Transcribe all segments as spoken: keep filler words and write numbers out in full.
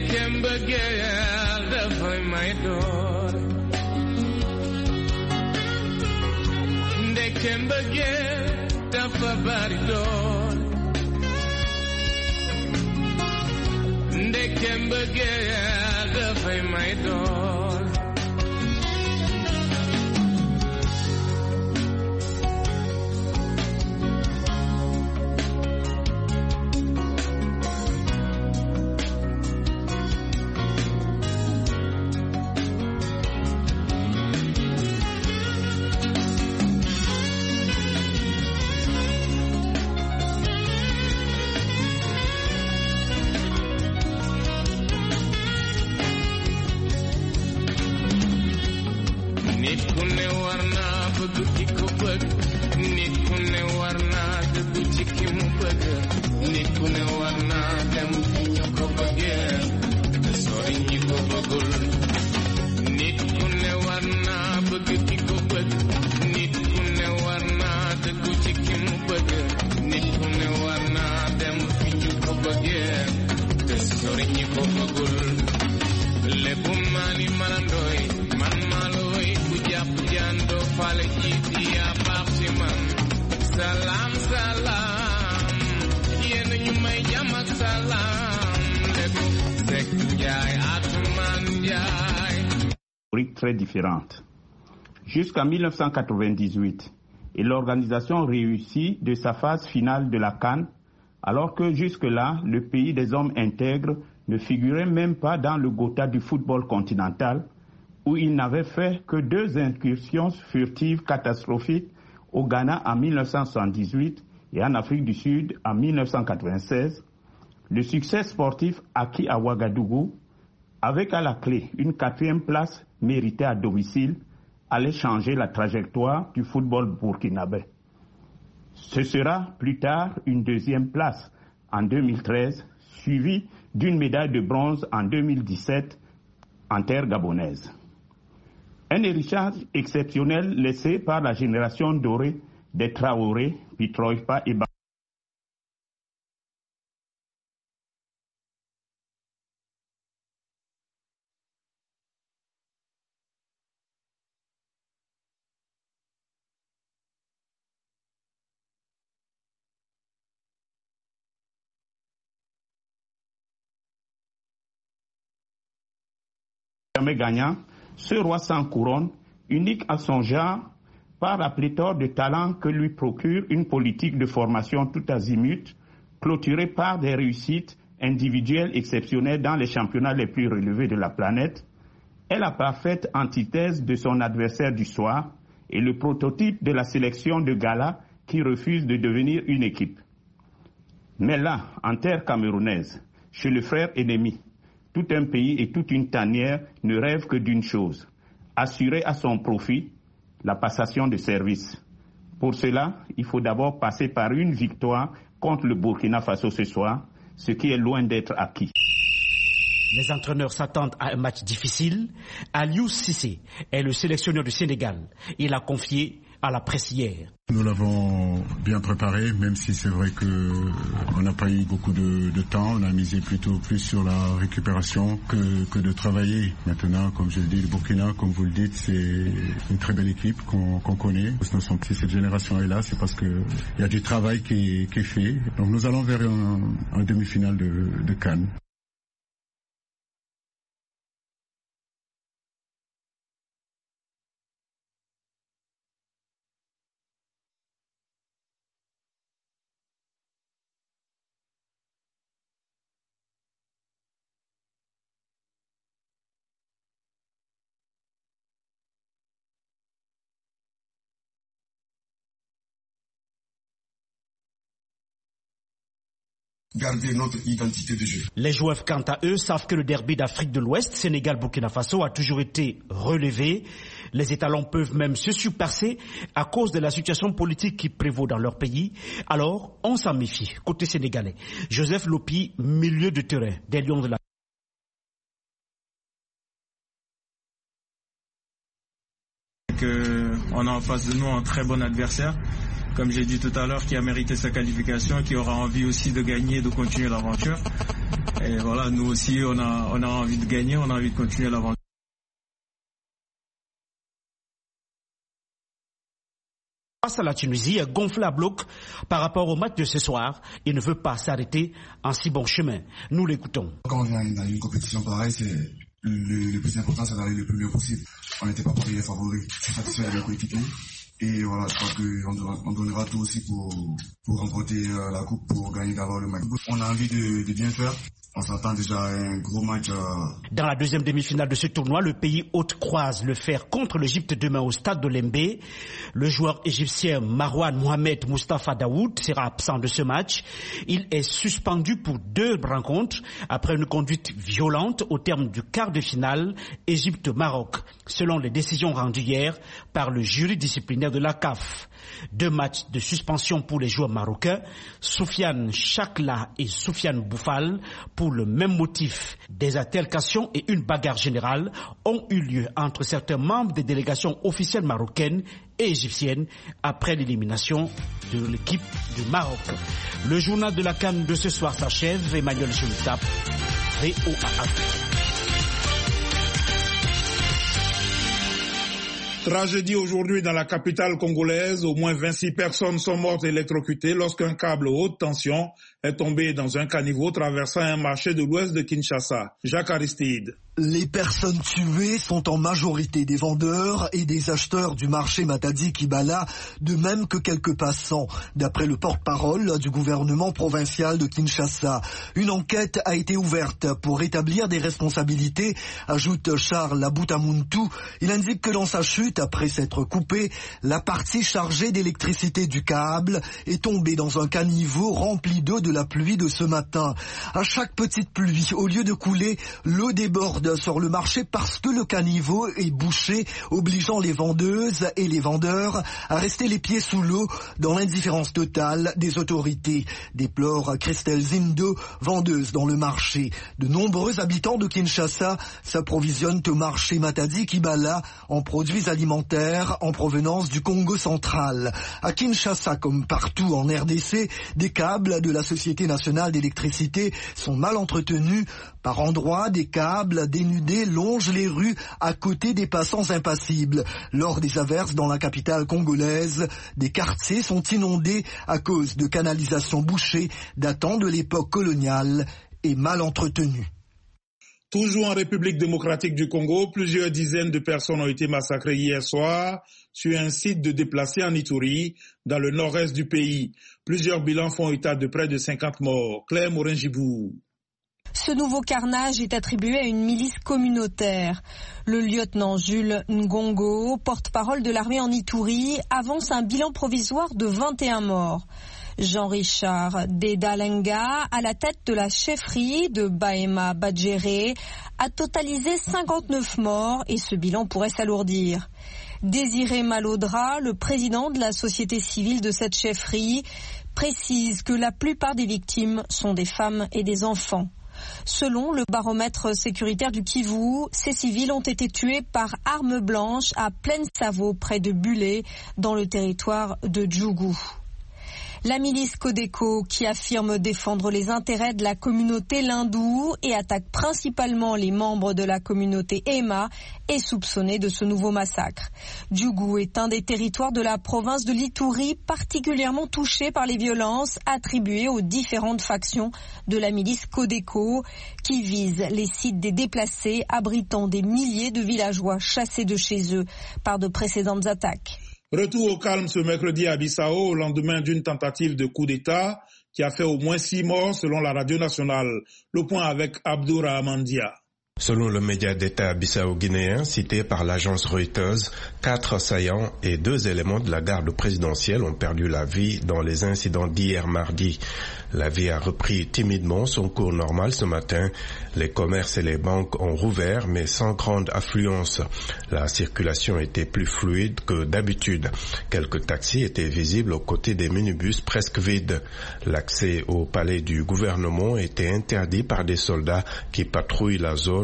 mbëggeel dafay may doole ndeke mbëggeel dafa bari doole ndeke mbëggeel dafay may doole Très différentes. Jusqu'en mille neuf cent quatre-vingt-dix-huit, et l'organisation réussit de sa phase finale de la CAN, alors que jusque-là, le pays des hommes intègres ne figurait même pas dans le quota du football continental, où il n'avait fait que deux incursions furtives catastrophiques au Ghana en mille neuf cent soixante-dix-huit et en Afrique du Sud en mille neuf cent quatre-vingt-seize. Le succès sportif acquis à Ouagadougou, avec à la clé une quatrième place méritée à domicile, allait changer la trajectoire du football burkinabé. Ce sera plus tard une deuxième place en deux mille treize, suivie d'une médaille de bronze en deux mille dix-sept en terre gabonaise. Un héritage exceptionnel laissé par la génération dorée des Traoré, Pitroipa et Ba. Jamais gagnant, ce roi sans couronne, unique à son genre, par la pléthore de talents que lui procure une politique de formation tout azimut, clôturée par des réussites individuelles exceptionnelles dans les championnats les plus relevés de la planète, est la parfaite antithèse de son adversaire du soir et le prototype de la sélection de gala qui refuse de devenir une équipe. Mais là, en terre camerounaise, chez le frère ennemi, tout un pays et toute une tanière ne rêvent que d'une chose, assurer à son profit la passation de service. Pour cela, il faut d'abord passer par une victoire contre le Burkina Faso ce soir, ce qui est loin d'être acquis. Les entraîneurs s'attendent à un match difficile. Aliou Cissé est le sélectionneur du Sénégal. Il a confié à la presse hier. Nous l'avons bien préparé, même si c'est vrai qu'on n'a pas eu beaucoup de, de temps. On a misé plutôt plus sur la récupération que, que de travailler. Maintenant, comme je le dis, le Burkina, comme vous le dites, c'est une très belle équipe qu'on qu'on connaît. Si cette génération est là, c'est parce qu'il y a du travail qui est, qui est fait. Donc nous allons vers un, un demi-finale de, de CAN. Garder notre identité de jeu. Les joueurs, quant à eux, savent que le derby d'Afrique de l'Ouest, Sénégal-Burkina Faso, a toujours été relevé. Les étalons peuvent même se surpasser à cause de la situation politique qui prévaut dans leur pays. Alors, on s'en méfie. Côté sénégalais, Joseph Lopi, milieu de terrain des Lions de la... Que on a en face de nous un très bon adversaire. Comme j'ai dit tout à l'heure, qui a mérité sa qualification, qui aura envie aussi de gagner et de continuer l'aventure. Et voilà, nous aussi, on a, on a envie de gagner, on a envie de continuer l'aventure. Face à la Tunisie, gonflé à bloc par rapport au match de ce soir, il ne veut pas s'arrêter en si bon chemin. Nous l'écoutons. Quand on vient dans une compétition pareille, c'est le, le plus important, c'est d'aller le plus mieux possible. On n'était pas pour les favoris, c'est satisfait de nos coéquipiers. Et voilà, je crois qu'on on donnera tout aussi pour, pour remporter euh, la coupe, pour gagner d'abord le match. On a envie de, de bien faire. On s'attend déjà à un gros match. Euh... Dans la deuxième demi-finale de ce tournoi, le pays hôte croise le fer contre l'Égypte demain au stade de Lembe. Le joueur égyptien Marwan Mohamed Mustafa Daoud sera absent de ce match. Il est suspendu pour deux rencontres après une conduite violente au terme du quart de finale Égypte-Maroc, selon les décisions rendues hier par le jury disciplinaire de la C A F. Deux matchs de suspension pour les joueurs marocains, Soufiane Chakla et Soufiane Boufal, pour le même motif. Des altercations et une bagarre générale ont eu lieu entre certains membres des délégations officielles marocaines et égyptiennes après l'élimination de l'équipe du Maroc. Le journal de la CAN de ce soir s'achève. Emmanuel Chemutap, V O A Afrique. Tragédie aujourd'hui dans la capitale congolaise. Au moins vingt-six personnes sont mortes électrocutées lorsqu'un câble haute tension est tombé dans un caniveau traversant un marché de l'ouest de Kinshasa. Jacques Aristide. Les personnes tuées sont en majorité des vendeurs et des acheteurs du marché Matadi Kibala, de même que quelques passants, d'après le porte-parole du gouvernement provincial de Kinshasa. Une enquête a été ouverte pour établir des responsabilités, ajoute Charles Aboutamuntu. Il indique que dans sa chute, après s'être coupé, la partie chargée d'électricité du câble est tombée dans un caniveau rempli d'eau de la pluie de ce matin. À chaque petite pluie, au lieu de couler, l'eau déborde sur le marché parce que le caniveau est bouché, obligeant les vendeuses et les vendeurs à rester les pieds sous l'eau dans l'indifférence totale des autorités, déplore Christelle Zindo, vendeuse dans le marché. De nombreux habitants de Kinshasa s'approvisionnent au marché Matadi Kibala en produits alimentaires en provenance du Congo central. À Kinshasa, comme partout en R D C, des câbles de la Société nationale d'électricité sont mal entretenus. Par endroits, des câbles dénudés longent les rues à côté des passants impassibles. Lors des averses dans la capitale congolaise, des quartiers sont inondés à cause de canalisations bouchées datant de l'époque coloniale et mal entretenues. Toujours en République démocratique du Congo, plusieurs dizaines de personnes ont été massacrées hier soir sur un site de déplacés en Ituri, dans le nord-est du pays. Plusieurs bilans font état de près de cinquante morts. Claire Morin-Gibou. Ce nouveau carnage est attribué à une milice communautaire. Le lieutenant Jules Ngongo, porte-parole de l'armée en Ituri, avance un bilan provisoire de vingt et un morts. Jean-Richard Dedalenga, à la tête de la chefferie de Bahema Badjéré, a totalisé cinquante-neuf morts et ce bilan pourrait s'alourdir. Désiré Malodra, le président de la société civile de cette chefferie, précise que la plupart des victimes sont des femmes et des enfants. Selon le baromètre sécuritaire du Kivu, ces civils ont été tués par armes blanches à Plaine-Savo, près de Bulé, dans le territoire de Djougou. La milice Codeco, qui affirme défendre les intérêts de la communauté Lindou et attaque principalement les membres de la communauté Ema, est soupçonnée de ce nouveau massacre. Djougou est un des territoires de la province de l'Ituri particulièrement touché par les violences attribuées aux différentes factions de la milice Codeco, qui visent les sites des déplacés abritant des milliers de villageois chassés de chez eux par de précédentes attaques. Retour au calme ce mercredi à Bissau, au lendemain d'une tentative de coup d'État qui a fait au moins six morts selon la radio nationale. Le point avec Abdourahmane Dia. Selon le média d'État bissau-guinéen cité par l'agence Reuters, quatre assaillants et deux éléments de la garde présidentielle ont perdu la vie dans les incidents d'hier mardi. La vie a repris timidement son cours normal ce matin. Les commerces et les banques ont rouvert, mais sans grande affluence. La circulation était plus fluide que d'habitude. Quelques taxis étaient visibles aux côtés des minibus presque vides. L'accès au palais du gouvernement était interdit par des soldats qui patrouillent la zone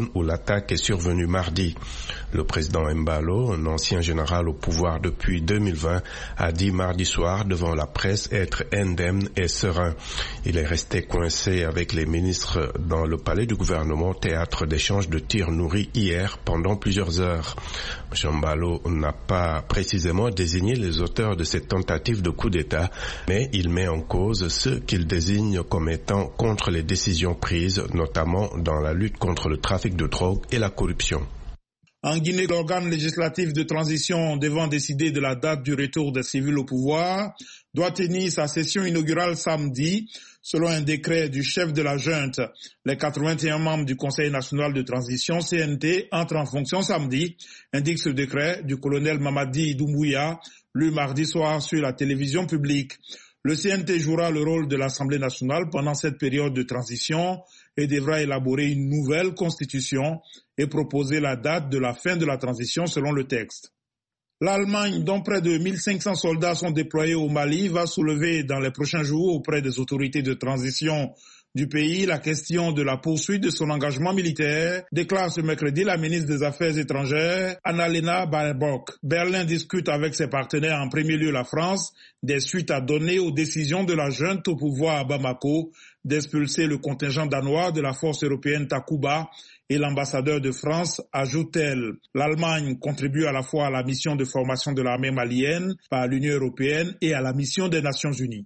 zone où l'attaque est survenue mardi. Le président Embalo, un ancien général au pouvoir depuis deux mille vingt, a dit mardi soir devant la presse être indemne et serein. Il est resté coincé avec les ministres dans le palais du gouvernement, théâtre d'échanges de tirs nourris hier pendant plusieurs heures. M. Embalo n'a pas précisément désigné les auteurs de cette tentative de coup d'État, mais il met en cause ceux qu'il désigne comme étant contre les décisions prises, notamment dans la lutte contre le trafic de drogue et la corruption. En Guinée, l'organe législatif de transition devant décider de la date du retour des civils au pouvoir doit tenir sa session inaugurale samedi, selon un décret du chef de la junte. Les quatre-vingt-un membres du Conseil national de transition, C N T, entrent en fonction samedi, indique ce décret du colonel Mamadi Doumbouya, lu mardi soir sur la télévision publique. Le C N T jouera le rôle de l'Assemblée nationale pendant cette période de transition et devra élaborer une nouvelle constitution et proposer la date de la fin de la transition selon le texte. L'Allemagne, dont près de mille cinq cents soldats sont déployés au Mali, va soulever dans les prochains jours auprès des autorités de transition du pays la question de la poursuite de son engagement militaire, déclare ce mercredi la ministre des Affaires étrangères, Annalena Baerbock. Berlin discute avec ses partenaires, en premier lieu la France, des suites à donner aux décisions de la junte au pouvoir à Bamako d'expulser le contingent danois de la force européenne Takuba et l'ambassadeur de France, ajoute-t-elle. L'Allemagne contribue à la fois à la mission de formation de l'armée malienne par l'Union européenne et à la mission des Nations unies.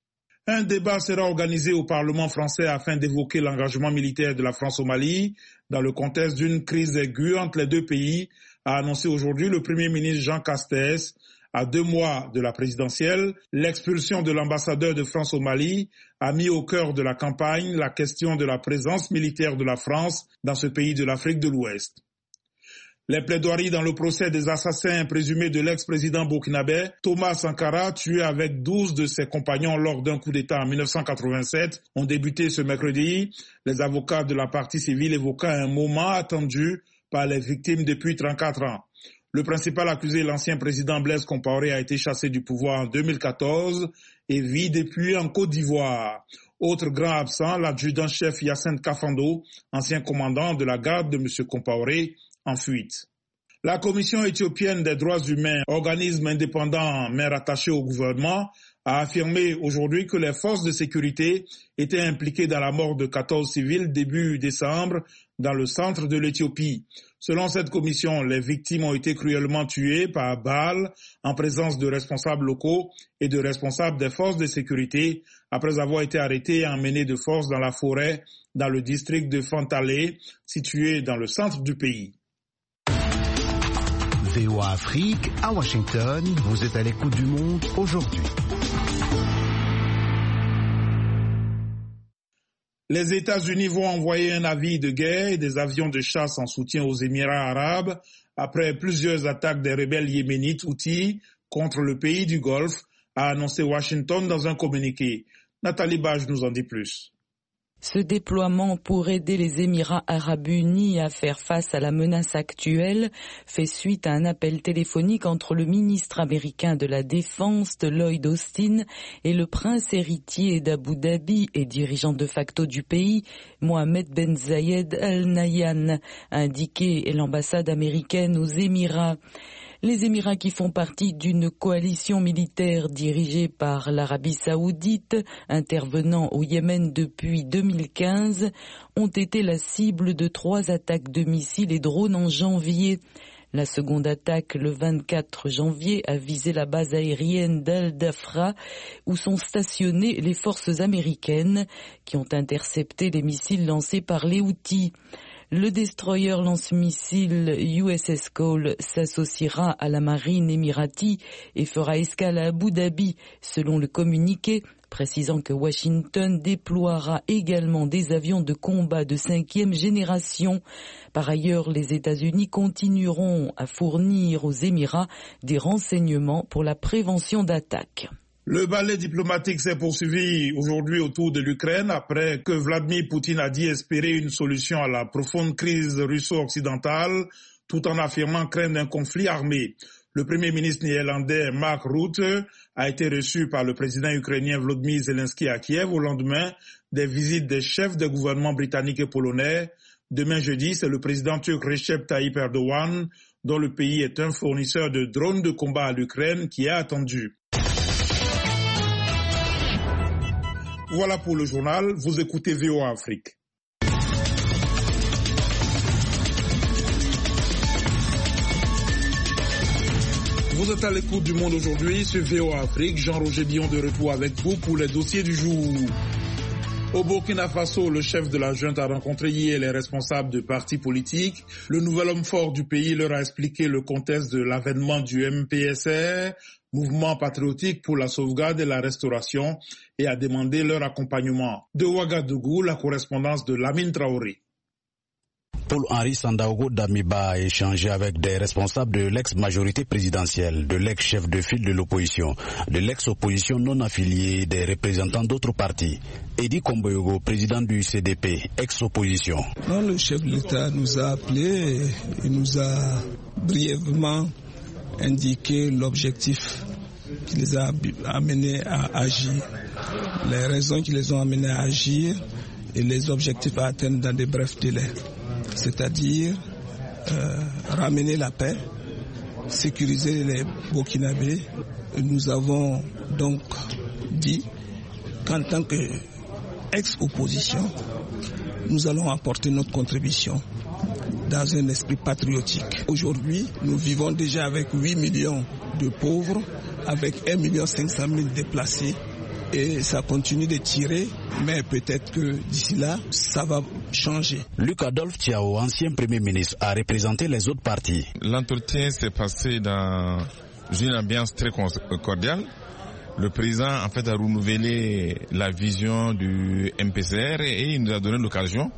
Un débat sera organisé au Parlement français afin d'évoquer l'engagement militaire de la France au Mali dans le contexte d'une crise aiguë entre les deux pays, a annoncé aujourd'hui le Premier ministre Jean Castex. À deux mois de la présidentielle, l'expulsion de l'ambassadeur de France au Mali a mis au cœur de la campagne la question de la présence militaire de la France dans ce pays de l'Afrique de l'Ouest. Les plaidoiries dans le procès des assassins présumés de l'ex-président burkinabé Thomas Sankara, tué avec douze de ses compagnons lors d'un coup d'État en mille neuf cent quatre-vingt-sept, ont débuté ce mercredi. Les avocats de la partie civile évoquant un moment attendu par les victimes depuis trente-quatre ans. Le principal accusé, l'ancien président Blaise Compaoré, a été chassé du pouvoir en deux mille quatorze et vit depuis en Côte d'Ivoire. Autre grand absent, l'adjudant-chef Yacine Kafando, ancien commandant de la garde de M. Compaoré, en fuite. La Commission éthiopienne des droits humains, organisme indépendant mais rattaché au gouvernement, a affirmé aujourd'hui que les forces de sécurité étaient impliquées dans la mort de quatorze civils début décembre dans le centre de l'Éthiopie. Selon cette commission, les victimes ont été cruellement tuées par balles en présence de responsables locaux et de responsables des forces de sécurité après avoir été arrêtés et emmenés de force dans la forêt dans le district de Fantale, situé dans le centre du pays. V O A Afrique, à Washington, vous êtes à l'écoute du monde aujourd'hui. Les États-Unis vont envoyer un navire de guerre et des avions de chasse en soutien aux Émirats arabes après plusieurs attaques des rebelles yéménites Houthis contre le pays du Golfe, a annoncé Washington dans un communiqué. Nathalie Bage nous en dit plus. Ce déploiement pour aider les Émirats arabes unis à faire face à la menace actuelle fait suite à un appel téléphonique entre le ministre américain de la Défense, Lloyd Austin, et le prince héritier d'Abu Dhabi et dirigeant de facto du pays, Mohamed Ben Zayed Al Nahyan, a indiqué l'ambassade américaine aux Émirats. Les Émirats, qui font partie d'une coalition militaire dirigée par l'Arabie saoudite, intervenant au Yémen depuis deux mille quinze, ont été la cible de trois attaques de missiles et drones en janvier. La seconde attaque, le vingt-quatre janvier, a visé la base aérienne d'Al-Dafra, où sont stationnées les forces américaines, qui ont intercepté les missiles lancés par les Houthis. Le destroyer lance-missile U S S Cole s'associera à la marine émirati et fera escale à Abu Dhabi, selon le communiqué, précisant que Washington déploiera également des avions de combat de cinquième génération. Par ailleurs, les États-Unis continueront à fournir aux Émirats des renseignements pour la prévention d'attaques. Le ballet diplomatique s'est poursuivi aujourd'hui autour de l'Ukraine après que Vladimir Poutine a dit espérer une solution à la profonde crise russo-occidentale tout en affirmant craindre un conflit armé. Le premier ministre néerlandais Mark Rutte a été reçu par le président ukrainien Volodymyr Zelensky à Kiev au lendemain des visites des chefs des gouvernements britanniques et polonais Demain jeudi, c'est le président turc Recep Tayyip Erdogan, dont le pays est un fournisseur de drones de combat à l'Ukraine, qui est attendu. Voilà pour le journal, vous écoutez V O A Afrique. Vous êtes à l'écoute du Monde aujourd'hui sur V O A Afrique. Jean-Roger Billon de retour avec vous pour les dossiers du jour. Au Burkina Faso, le chef de la junte a rencontré hier les responsables de partis politiques. Le nouvel homme fort du pays leur a expliqué le contexte de l'avènement du M P S R, mouvement patriotique pour la sauvegarde et la restauration, et a demandé leur accompagnement. De Ouagadougou, la correspondance de Lamine Traoré. Paul-Henri Sandaogo Damiba a échangé avec des responsables de l'ex-majorité présidentielle, de l'ex-chef de file de l'opposition, de l'ex-opposition non affiliée, des représentants d'autres partis. Edi Komboyogo, président du C D P, ex-opposition. Non, le chef de l'État nous a appelés et nous a brièvement indiqué l'objectif qui les a amenés à agir, les raisons qui les ont amenés à agir et les objectifs à atteindre dans des brefs délais. C'est-à-dire euh, ramener la paix, sécuriser les Burkinabés. Nous avons donc dit qu'en tant qu'ex-opposition, nous allons apporter notre contribution dans un esprit patriotique. Aujourd'hui, nous vivons déjà avec huit millions de pauvres, avec un million cinq cent mille déplacés. Et ça continue de tirer, mais peut-être que d'ici là, ça va changer. Luc Adolphe Thiaw, ancien Premier ministre, a représenté les autres partis. L'entretien s'est passé dans une ambiance très cordiale. Le président, en fait, a renouvelé la vision du M P C R et il nous a donné l'occasion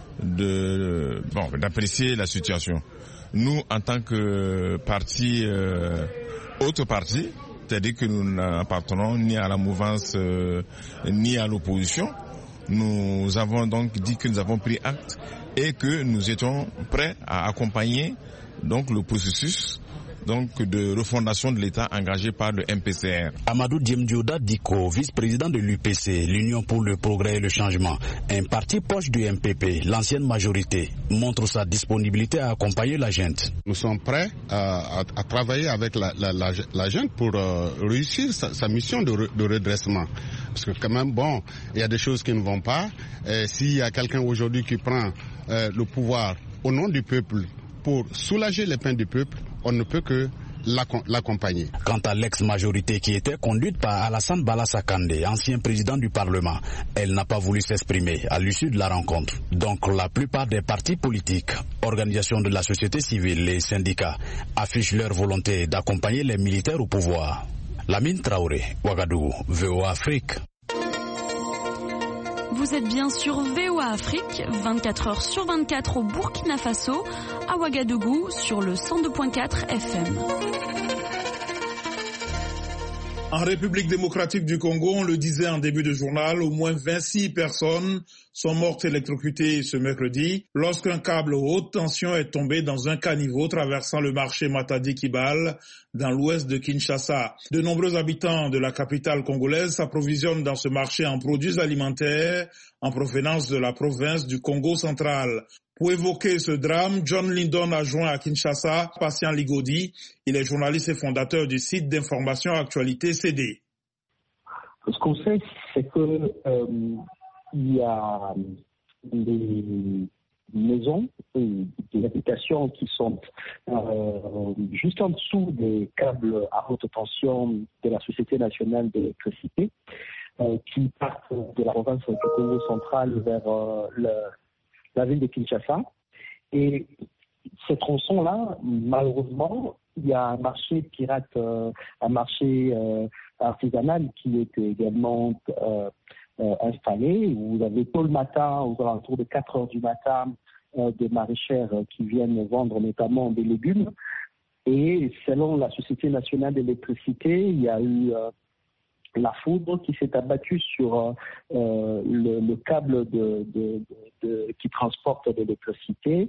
de, bon, d'apprécier la situation. Nous, en tant que parti, euh, autre parti, c'est-à-dire que nous n'appartenons ni à la mouvance euh, ni à l'opposition. Nous avons donc dit que nous avons pris acte et que nous étions prêts à accompagner donc le processus donc de refondation de l'État engagé par le M P C R. Amadou Diemdioda Diko, vice-président de l'U P C, l'Union pour le progrès et le changement, un parti proche du M P P, l'ancienne majorité, montre sa disponibilité à accompagner la junte. Nous sommes prêts à, à, à travailler avec la, la, la, la junte pour euh, réussir sa, sa mission de, re, de redressement. Parce que quand même, bon, il y a des choses qui ne vont pas. Et s'il y a quelqu'un aujourd'hui qui prend euh, le pouvoir au nom du peuple pour soulager les peines du peuple, on ne peut que l'accompagner. Quant à l'ex-majorité qui était conduite par Alassane Balassah Kandé, ancien président du Parlement, elle n'a pas voulu s'exprimer à l'issue de la rencontre. Donc la plupart des partis politiques, organisations de la société civile et syndicats affichent leur volonté d'accompagner les militaires au pouvoir. Lamine Traoré, Ouagadougou, V O A Afrique. Vous êtes bien sur V O A Afrique, vingt-quatre heures sur vingt-quatre au Burkina Faso, à Ouagadougou sur le cent deux virgule quatre F M. En République démocratique du Congo, on le disait en début de journal, au moins vingt-six personnes sont mortes électrocutées ce mercredi lorsqu'un câble haute tension est tombé dans un caniveau traversant le marché Matadi-Kibale dans l'ouest de Kinshasa. De nombreux habitants de la capitale congolaise s'approvisionnent dans ce marché en produits alimentaires en provenance de la province du Congo central. Pour évoquer ce drame, John Lindon a joint à Kinshasa Patient Ligodi. Il est journaliste et fondateur du site d'information Actualité C D. Ce qu'on sait, c'est que euh, il y a des maisons, des habitations qui sont euh, juste en dessous des câbles à haute tension de la Société nationale d'électricité, euh, qui partent de la province du Congo central vers euh, le la ville de Kinshasa. Et ces tronçons-là, malheureusement, il y a un marché pirate, euh, un marché euh, artisanal qui est également euh, euh, installé. Vous avez tôt le matin, aux alentours de quatre heures du matin, euh, des maraîchères qui viennent vendre notamment des légumes. Et selon la Société nationale d'électricité, il y a eu euh, la foudre qui s'est abattue sur euh, le, le câble de, de, de, de, qui transporte de l'électricité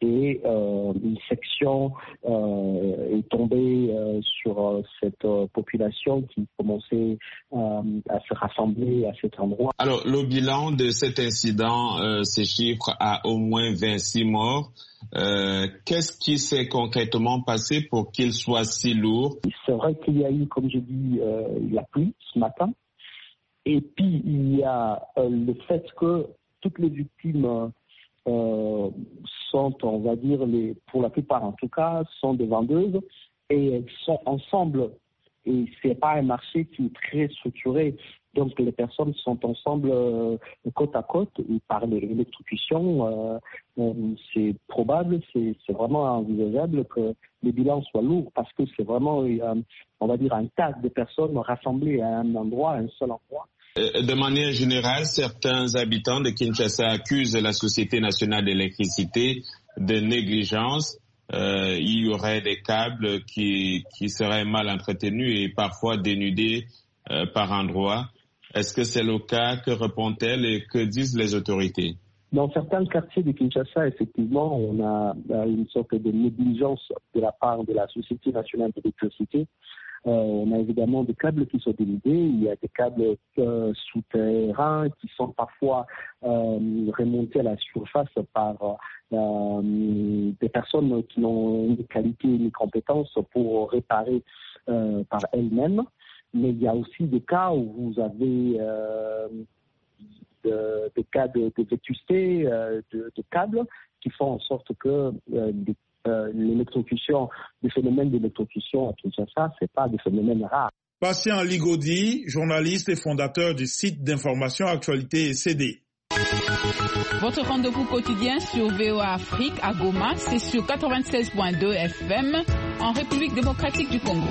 et euh, une section euh, est tombée euh, sur euh, cette euh, population qui commençait euh, à se rassembler à cet endroit. Alors, le bilan de cet incident euh, se chiffre à au moins vingt-six morts. Euh, qu'est-ce qui s'est concrètement passé pour qu'il soit si lourd? C'est vrai qu'il y a eu, comme je dis, euh, la pluie ce matin. Et puis, il y a euh, le fait que toutes les victimes euh, sont, on va dire, les, pour la plupart en tout cas, sont des vendeuses et elles sont ensemble. Et c'est pas un marché qui est très structuré. Donc les personnes sont ensemble euh, côte à côte et par l'électrocution, euh, euh, c'est probable, c'est, c'est vraiment envisageable que les bilans soient lourds parce que c'est vraiment, euh, on va dire, un tas de personnes rassemblées à un endroit, à un seul endroit. De manière générale, certains habitants de Kinshasa accusent la Société nationale d'électricité de négligence. Euh, il y aurait des câbles qui, qui seraient mal entretenus et parfois dénudés euh, par endroits. Est-ce que c'est le cas? Que répond-elle et que disent les autorités? Dans certains quartiers de Kinshasa, effectivement, on a une sorte de négligence de la part de la Société nationale d'électricité. Euh, on a évidemment des câbles qui sont dénudés, il y a des câbles euh, souterrains qui sont parfois euh, remontés à la surface par euh, des personnes qui n'ont ni qualité ni compétences pour réparer euh, par elles-mêmes. Mais il y a aussi des cas où vous avez euh, de, des cas de, de vétusté euh, de, de câbles qui font en sorte que euh, des Euh, l'électrocution, les phénomènes d'électrocution à Kinshasa, c'est pas des phénomènes rares. Patient Ligodi, journaliste et fondateur du site d'information Actualité et C D. Votre rendez-vous quotidien sur V O A Afrique à Goma, c'est sur quatre-vingt-seize point deux F M en République démocratique du Congo.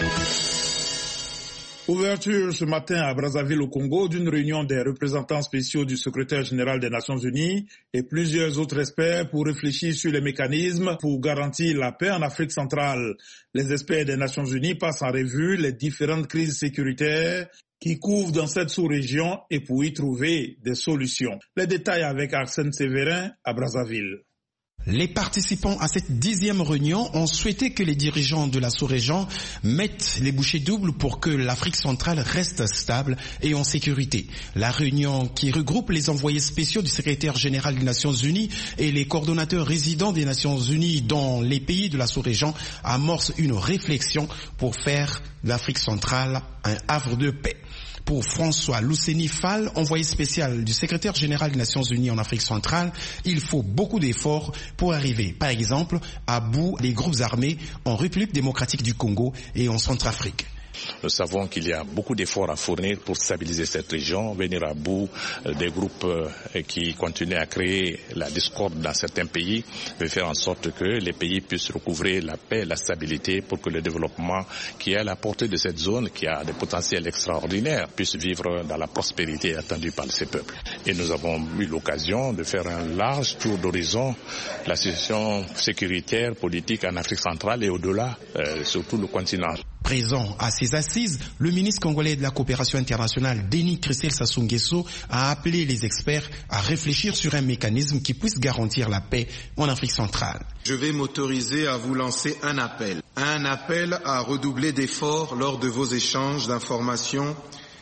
Ouverture ce matin à Brazzaville au Congo d'une réunion des représentants spéciaux du secrétaire général des Nations Unies et plusieurs autres experts pour réfléchir sur les mécanismes pour garantir la paix en Afrique centrale. Les experts des Nations Unies passent en revue les différentes crises sécuritaires qui couvrent dans cette sous-région et pour y trouver des solutions. Les détails avec Arsène Séverin à Brazzaville. Les participants à cette dixième réunion ont souhaité que les dirigeants de la sous-région mettent les bouchées doubles pour que l'Afrique centrale reste stable et en sécurité. La réunion, qui regroupe les envoyés spéciaux du secrétaire général des Nations Unies et les coordonnateurs résidents des Nations Unies dans les pays de la sous-région, amorce une réflexion pour faire de l'Afrique centrale un havre de paix. Pour François Luceni Fall, envoyé spécial du secrétaire général des Nations Unies en Afrique centrale, il faut beaucoup d'efforts pour arriver, par exemple, à bout des groupes armés en République démocratique du Congo et en Centrafrique. Nous savons qu'il y a beaucoup d'efforts à fournir pour stabiliser cette région, venir à bout des groupes qui continuent à créer la discorde dans certains pays, et faire en sorte que les pays puissent recouvrer la paix et la stabilité pour que le développement qui est à la portée de cette zone, qui a des potentiels extraordinaires, puisse vivre dans la prospérité attendue par ces peuples. Et nous avons eu l'occasion de faire un large tour d'horizon de la situation sécuritaire, politique en Afrique centrale et au-delà, euh, sur tout le continent. Présent à ces assises, le ministre congolais de la coopération internationale, Denis Christel Sassou Nguesso, a appelé les experts à réfléchir sur un mécanisme qui puisse garantir la paix en Afrique centrale. Je vais m'autoriser à vous lancer un appel. Un appel à redoubler d'efforts lors de vos échanges d'informations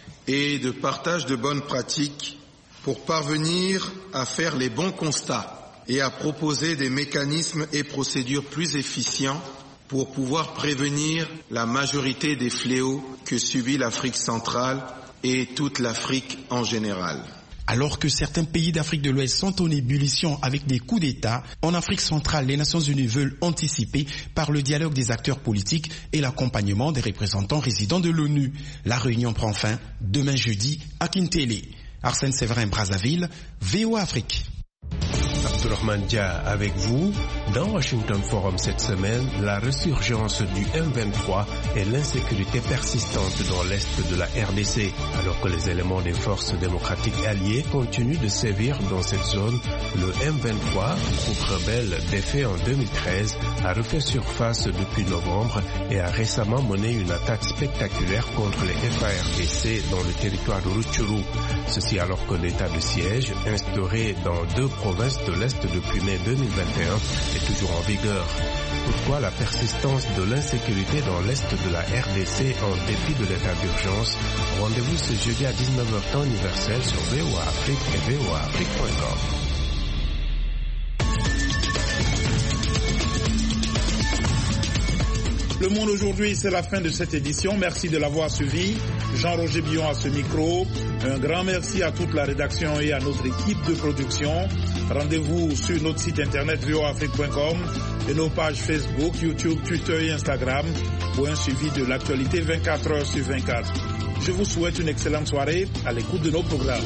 et de partage de bonnes pratiques pour parvenir à faire les bons constats et à proposer des mécanismes et procédures plus efficients pour pouvoir prévenir la majorité des fléaux que subit l'Afrique centrale et toute l'Afrique en général. Alors que certains pays d'Afrique de l'Ouest sont en ébullition avec des coups d'État, en Afrique centrale, les Nations Unies veulent anticiper par le dialogue des acteurs politiques et l'accompagnement des représentants résidents de l'ONU. La réunion prend fin demain jeudi à Kintélé. Arsène Séverin, Brazzaville, V O A Afrique. Abdourahmane Dia avec vous. Dans Washington Forum cette semaine, la résurgence du M vingt-trois et l'insécurité persistante dans l'est de la R D C. Alors que les éléments des forces démocratiques alliées continuent de sévir dans cette zone, le M vingt-trois, groupe rebelle défait en deux mille treize, a refait surface depuis novembre et a récemment mené une attaque spectaculaire contre les F A R D C dans le territoire de Rutshuru. Ceci alors que l'état de siège, instauré dans deux provinces de l'Est depuis mai deux mille vingt et un, est toujours en vigueur. Pourquoi la persistance de l'insécurité dans l'est de la R D C en dépit de l'état d'urgence? Rendez-vous ce jeudi à dix-neuf heures temps universel sur V O A Afrique et V O A Afrique point com. Le Monde aujourd'hui, c'est la fin de cette édition. Merci de l'avoir suivi. Jean-Roger Billon à ce micro. Un grand merci à toute la rédaction et à notre équipe de production. Rendez-vous sur notre site internet V O A Afrique point com et nos pages Facebook, YouTube, Twitter et Instagram pour un suivi de l'actualité vingt-quatre heures sur vingt-quatre. Je vous souhaite une excellente soirée à l'écoute de nos programmes.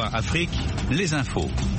Afrique, les infos.